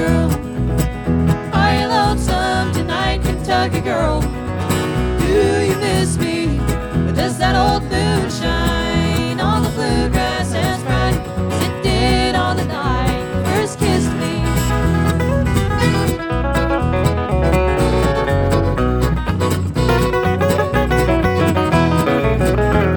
girl? Are you lonesome tonight, Kentucky girl? Do you miss me? Or does that old moon shine?